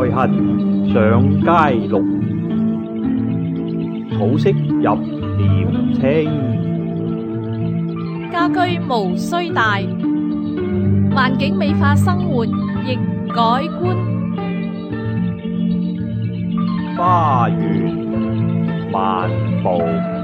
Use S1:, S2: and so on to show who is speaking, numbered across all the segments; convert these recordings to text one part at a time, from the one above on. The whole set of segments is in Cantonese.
S1: 行上街綠，草色入簾青。
S2: 家居無須大，環境美化生活亦改觀。
S1: 花園漫步。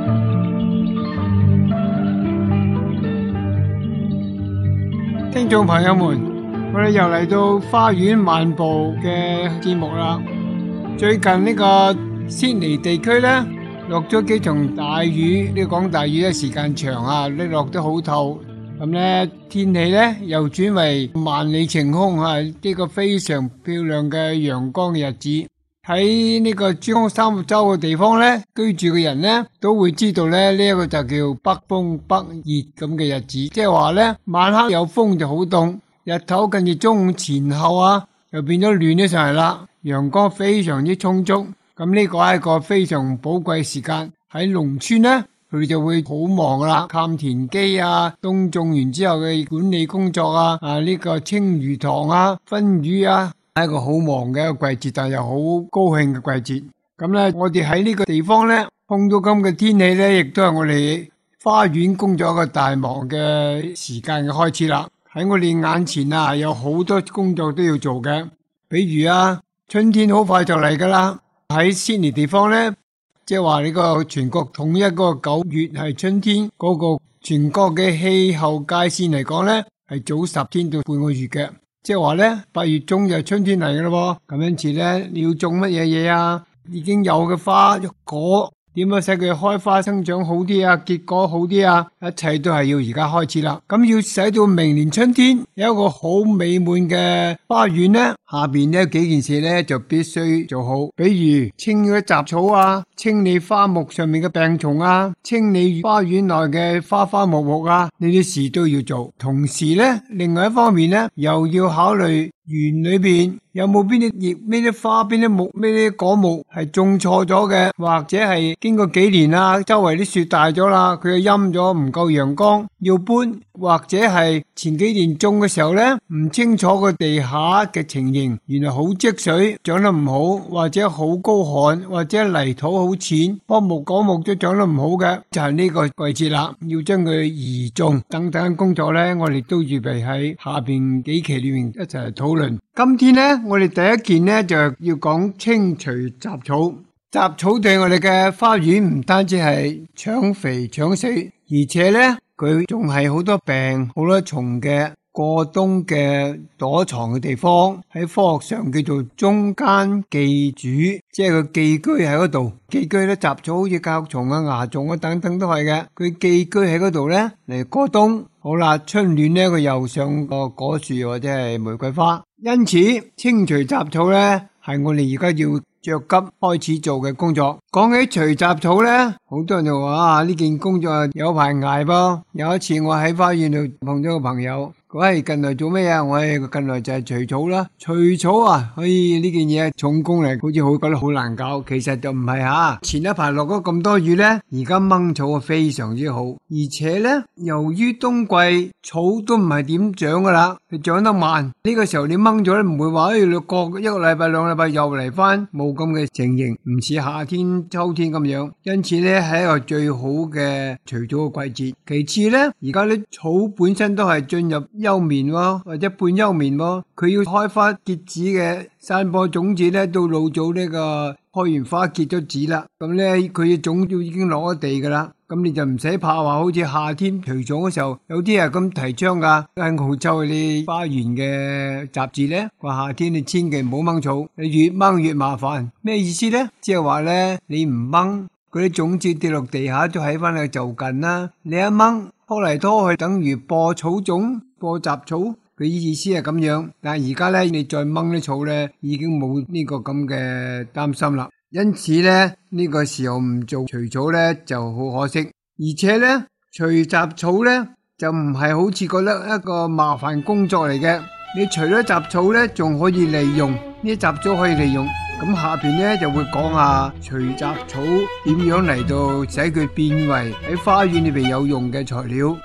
S3: 聽眾朋友們，我哋又嚟到花園漫步嘅節目啦。最近呢個悉尼地區呢，落咗幾場大雨，呢講大雨嘅時間長啊，呢落得好透。咁呢天氣呢又轉為萬里晴空啊，呢個非常漂亮嘅陽光嘅日子。喺呢個珠江三角洲嘅地方呢，居住嘅人呢都會知道呢，呢一個就叫北風北熱咁嘅日子，即係話呢晚黑有風就好凍，日頭近住中午前後啊，又變咗暖咗上嚟啦，陽光非常之充足。咁呢個係一個非常寶貴時間。喺農村呢，佢哋就會好忙啦，探田基啊，冬種完之後嘅管理工作啊，呢個清魚塘啊，分魚啊。係一個好忙嘅一個季節，但係又好高興嘅季節。咁咧，我哋喺呢個地方咧，碰到咁嘅天氣咧，亦都係我哋花園工作一個大忙嘅時間嘅開始啦。喺我哋眼前啊，有好多工作都要做嘅。比如啊，春天好快就嚟噶啦。喺悉尼地方咧，即係話呢個全國統一嗰個9月係春天嗰個全國嘅氣候界線嚟講咧，係早10天到半個月嘅。即係話咧，8月中就春天嚟嘅咯，咁因此咧，你要種乜嘢嘢啊？已經有嘅花果，點樣使佢開花生長好啲啊？結果好啲啊？一切都係要而家開始啦。咁要使到明年春天有一個好美滿嘅花園咧，下邊呢幾件事咧就必須做好，比如清咗雜草啊，清理花木上面嘅病蟲啊，清理花園內嘅花花木木啊，呢啲事都要做。同時咧，另外一方面咧，又要考慮園裏邊有冇邊啲葉、邊啲花、邊啲木、邊啲果木係種錯咗嘅，或者係經過幾年啦，周圍啲樹大咗啦，佢又陰咗唔夠陽光，要搬，或者係前幾年種嘅時候咧，唔清楚個地下嘅情形，原來好積水，長得唔好，或者好高旱，或者泥土好淺，棵木果木都長得唔好嘅，就係呢個季節啦，要將佢移種等等工作咧，我哋都預備喺下邊幾期裏面一齊嚟討論。今天咧，我哋第一件咧就要講清除雜草。雜草對我哋嘅花園唔單止係搶肥搶死，而且咧佢仲係好多病、好多蟲嘅過冬嘅躲藏嘅地方。喺科學上叫做中間寄主，即係佢寄居喺嗰度。寄居咧，雜草好似甲蟲啊、蚜蟲啊等等都係嘅。佢寄居喺嗰度咧嚟過冬。好啦，春暖咧佢又上個果樹或者係玫瑰花。因此清除雜草咧係我哋而家要着急開始做嘅工作。講起除雜草咧，好多人就話呢件工作有排捱噃。有一次我喺花園度碰咗個朋友，佢係近來做咩啊？我係近來就係除草啦。除草啊，呢件嘢重工嚟，好似好覺得好難搞。其實就唔係吓。前一排落咗咁多雨咧，而家掹草啊非常之好。而且咧，由於冬季草都唔係點長噶啦，佢長得慢。呢個時候你掹咗咧，唔會話過一個禮拜、2禮拜又嚟翻，冇咁嘅情形，唔似夏天、秋天咁樣。因此咧，係一個最好嘅除草嘅季節。其次咧，而家啲草本身都係進入休眠或者半休眠，佢要開花結籽嘅，散播種子咧，到老早呢個開完花結咗籽啦，咁咧佢嘅種子已經落咗地噶啦，咁你就唔使怕話好似夏天除草嘅時候，有啲係咁提倡噶。喺澳洲啲花園嘅雜誌咧，話夏天你千祈唔好掹草，你越掹越麻煩。咩意思咧？即係話咧，你唔掹嗰啲種子跌落地下都喺翻去就近啦，你一掹拖嚟拖去，等於播草種、播雜草，佢意思係咁樣。但係而家咧，你再掹啲草咧，已經冇呢個咁嘅擔心啦。因此咧，呢個時候唔做除草咧就好可惜。而且咧，除雜草咧就唔係好似覺得一個麻煩工作嚟嘅。你除咗雜草咧，仲可以利用呢啲雜草可以利用。咁下邊咧就會講下除雜草點樣嚟到使佢變為喺花園裏邊有用嘅材料。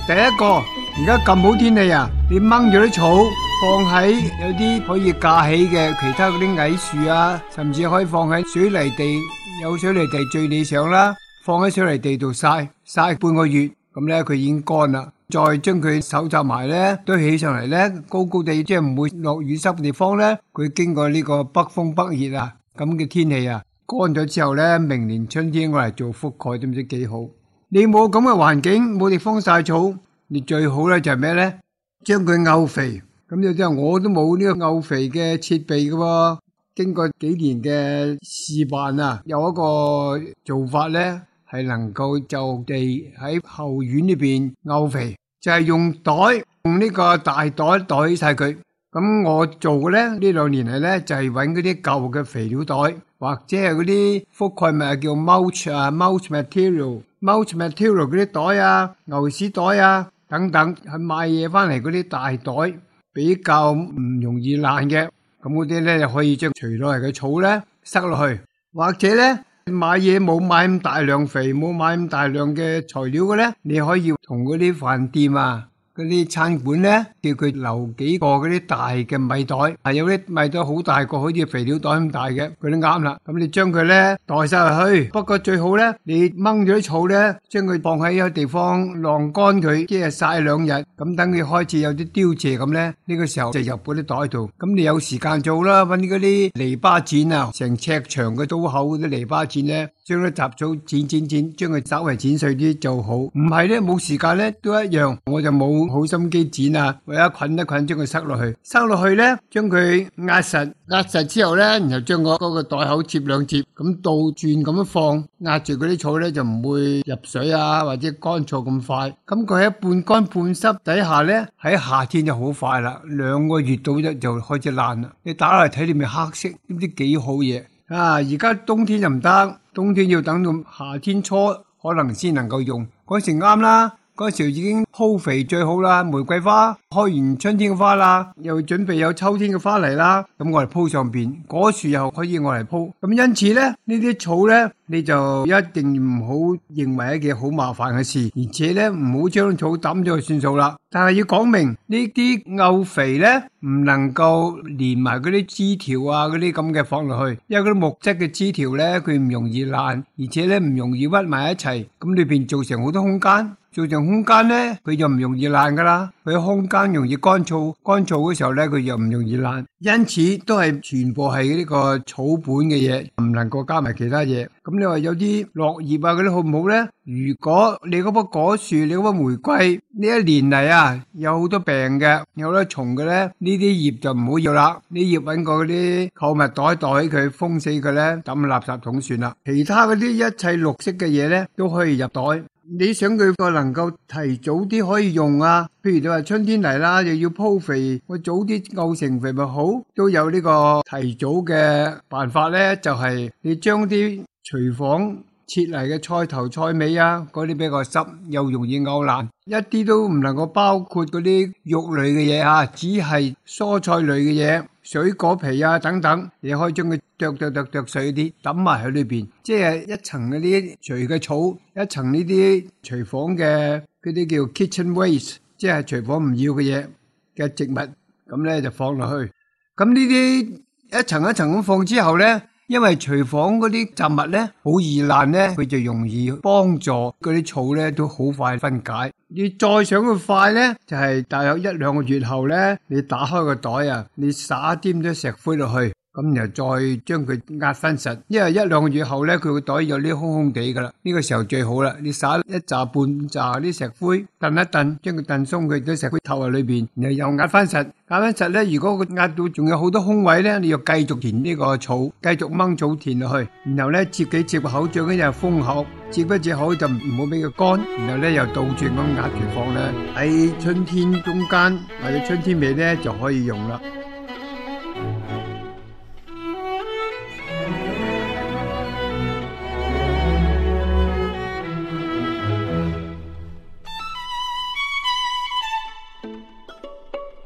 S3: 第一個，而家咁好天氣啊，你掹咗啲草放喺有啲可以架起嘅其他嗰啲矮樹啊，甚至可以放喺水泥地，有水泥地最理想啦。放喺水泥地度曬半個月，咁咧佢已經乾啦。再將佢收集埋咧，堆起上嚟咧，高高地，即係唔會落雨濕嘅地方咧。佢經過呢個北風北熱啊咁嘅天氣啊，乾咗之後咧，明年春天我嚟做覆蓋，都唔知幾好。你冇咁嘅環境，冇地方曬草，你最好咧就係咩咧？將佢漚肥。咁有啲人我都冇呢個漚肥嘅設備㗎喎。經過幾年嘅試辦啊，有一個做法咧，係能夠就地喺後院裏邊漚肥，就係用呢個大袋袋起晒佢。咁我做嘅咧，呢2年嚟咧，就係揾嗰啲舊嘅肥料袋，或者係嗰啲覆蓋物叫 mulch material 嗰啲袋啊、牛屎袋啊等等，係買嘢翻嚟嗰啲大袋，比較唔容易爛嘅。咁嗰啲咧就可以將除落嚟嘅草咧塞落去，或者咧買嘢冇買咁大量肥，冇買咁大量嘅材料嘅咧，你可以同嗰啲飯店啊、嗰啲餐館咧，叫佢留幾個嗰啲大嘅米袋，係有啲米袋好大個，好似肥料袋咁大嘅，佢都啱啦。咁你將佢咧袋晒落去，不過最好咧，你掹咗啲草咧，將佢放喺一個地方晾乾佢，即係曬2日，咁等佢開始有啲凋謝咁咧，呢個時候就入嗰啲袋度。咁你有時間做啦，搵嗰啲籬笆剪啊，成尺長嘅刀口嗰啲籬笆剪咧，將啲雜草剪，將佢稍微剪碎啲就好。唔係咧，冇時間咧都一樣，我就冇好心機剪啊，為咗捆一捆將佢塞落去咧，將佢壓實之後咧，然後將嗰個袋口接2接，咁倒轉咁樣放，壓住嗰啲草咧就唔會入水啊或者乾燥咁快。咁佢喺半乾半濕底下咧，喺夏天就好快啦，2個月到就開始爛啦。你打落嚟睇你咪黑色，知唔知幾好嘢啊？而家冬天就唔得，冬天要等到夏天初可能先能夠用，嗰時啱啦。嗰時已經鋪肥最好啦，玫瑰花開完春天嘅花啦，又準備有秋天嘅花嚟啦，咁我嚟鋪上邊，果樹又可以我嚟鋪。咁因此咧，呢啲草咧，你就一定唔好認為一件好麻煩嘅事，而且咧唔好將草抌咗就算數啦。但係要講明呢啲漚肥咧，唔能夠連埋嗰啲枝條啊嗰啲咁嘅放落去，因為嗰啲木質嘅枝條咧，佢唔容易爛，而且咧唔容易屈埋一齊，咁裏邊造成好多空間。造成空間咧，佢就唔容易爛噶啦。佢空間容易乾燥嘅時候咧，佢又唔容易爛。因此都係全部係呢個草本嘅嘢，唔能夠加埋其他嘢。咁你話有啲落葉啊嗰啲好唔好咧？如果你嗰棵果樹、你嗰棵玫瑰呢1年嚟啊，有好多病嘅，有好多蟲嘅咧，呢啲葉就唔好要啦。呢葉搵個嗰啲購物袋袋佢封死佢咧，抌垃圾桶算啦。其他嗰啲一切綠色嘅嘢咧，都可以入袋。你想佢個能夠提早啲可以用啊？譬如你話春天嚟啦，又要鋪肥，我早啲漚成肥咪好？都有呢個提早嘅辦法咧，就係你將啲廚房切嚟嘅菜頭菜尾啊，嗰啲比較濕又容易漚爛，一啲都唔能夠包括嗰啲肉類嘅嘢啊，只係蔬菜類嘅嘢。水果皮啊等等，你可以將佢剁碎啲，抌埋喺裏邊，即係一層嗰啲除嘅草，一層呢啲廚房嘅嗰啲叫 kitchen waste， 即係廚房唔要嘅嘢嘅植物，咁咧就放落去。咁呢啲一層一層咁放之後咧，因為廚房嗰啲雜物咧好易爛咧，佢就容易幫助嗰啲草咧都好快分解。你再想佢快咧，就係大約1-2個月後咧，你打開個袋啊，你撒啲咁多石灰落去，咁然後再將佢壓翻實。因為1-2個月後咧，佢個袋有啲空空地噶啦，呢個時候最好啦。你撒1紮半紮啲石灰，燉一燉，將佢燉鬆，佢啲石灰透喺裏邊，然後又壓翻實。壓翻實咧，如果佢壓到仲有好多空位咧，你要繼續填呢個草，繼續掹草填落去，然後咧接幾接個口，最緊要係封口。接不接好就唔好俾佢乾，然後咧又倒轉咁壓住放咧，喺春天中間或者春天尾咧就可以用啦。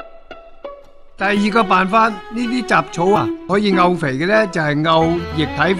S3: 第二個辦法，呢啲雜草啊可以漚肥嘅咧，就係漚液體肥。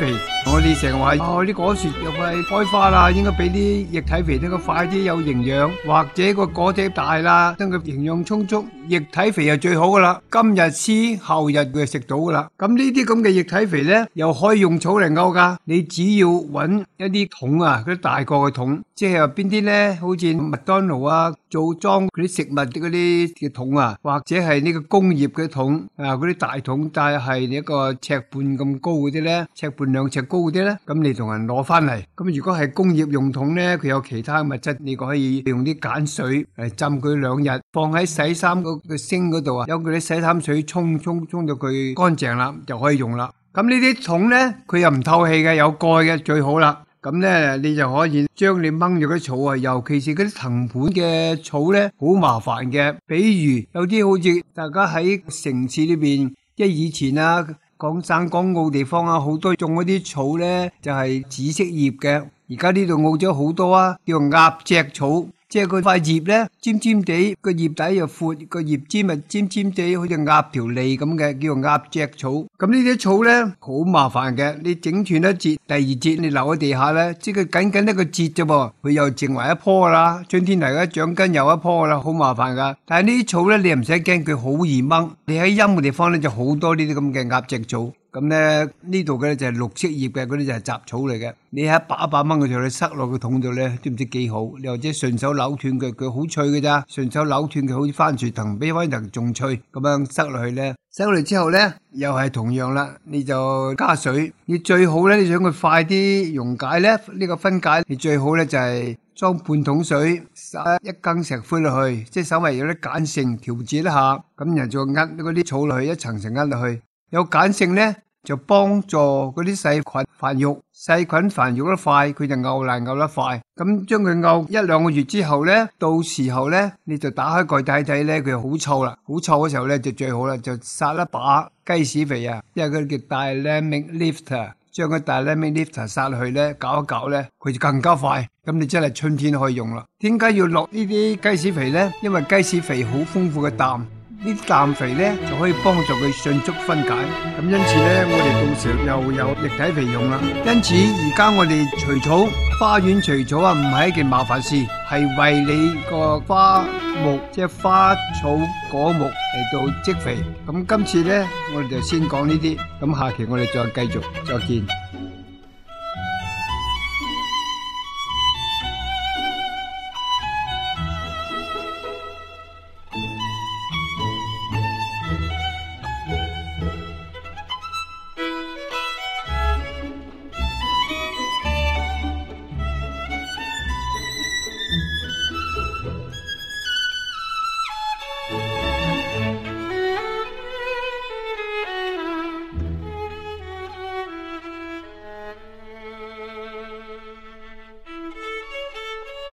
S3: 我哋成日話啲果樹又快開花啦，應該俾啲液體肥，應該快啲有營養，或者個果仔大啦，等佢營養充足，液體肥係最好噶啦。今日黐，後日佢就食到噶啦。咁呢啲咁嘅液體肥咧，又可以用草嚟勾噶。你只要揾一啲桶啊，嗰啲大個嘅桶，即係話邊啲咧，好似麥當勞啊，做裝嗰啲食物嗰啲嘅桶啊，或者係呢個工業嘅桶啊，嗰啲大桶，但係一個尺半咁高嗰啲咧，尺半2尺高嗰啲咧，咁你同人攞翻嚟。咁如果係工業用桶咧，佢有其他物質，你可以用啲鹼水嚟浸佢2日，放喺洗衫個星嗰度啊，有佢啲洗衫水沖到佢乾淨啦，就可以用啦。咁呢啲桶咧，佢又唔透氣嘅，有蓋嘅最好啦。咁咧，你就可以將你掹咗啲草啊，尤其是嗰啲藤盤嘅草咧，好麻煩嘅。比如有啲好似大家喺城市裏邊，即係以前啊，廣省港澳地方啊，好多種嗰啲草咧，就係紫色葉嘅。而家呢度澳洲好多啊，叫做鴨脊草。即係佢塊葉咧尖尖地，個葉底又闊，個葉尖咪尖尖地，好似鴨條脷咁嘅，叫做鴨脊草。咁呢啲草咧好麻煩嘅，你整斷一節，第二節你留喺地下咧，即係僅僅一個節啫噃，佢又剩埋一棵啦。春天嚟嘅長根又一棵啦，好麻煩噶。但係呢啲草咧，你又唔使驚，佢好易掹。你喺陰嘅地方咧就好多呢啲咁嘅鴨脊草。咁咧呢度嘅就係綠色葉嘅，嗰啲就係雜草嚟嘅。你一把掹佢出嚟塞落個桶度咧，都唔知幾好。你或者順手扭斷佢好脆嘅咋，順手扭斷佢好似番薯藤，比番薯藤仲脆。咁樣塞落去咧，塞落嚟之後咧，又係同樣啦，你就加水。你最好咧，你想佢快啲溶解咧，呢個分解，你最好咧就係裝半桶水，撒1羹石灰落去，即係稍微有啲鹼性調節一下，咁然後再壓嗰啲草落去，一層層壓落去。有鹼性咧，就幫助嗰啲細菌繁育，細菌繁育得快，佢就漚得快。咁將佢漚1-2個月之後咧，到時候咧，你就打開蓋睇睇咧，佢好臭啦，好臭嘅時候咧就最好啦，就撒一把雞屎肥啊，因為佢叫 Dynamic Lifter， 將個 Dynamic Lifter 撒落去咧，搞一搞咧，佢就更加快。咁你真係春天可以用啦。點解要落呢啲雞屎肥咧？因為雞屎肥好豐富嘅氮。呢啲氮肥咧就可以幫助佢迅速分解，咁因此咧我哋到時又有液體肥用啦。因此而家我哋除草，花園除草啊，唔係一件麻煩事，係為你個花木即係花草果木嚟到積肥。咁今次咧我哋就先講呢啲，咁下期我哋再繼續，再見。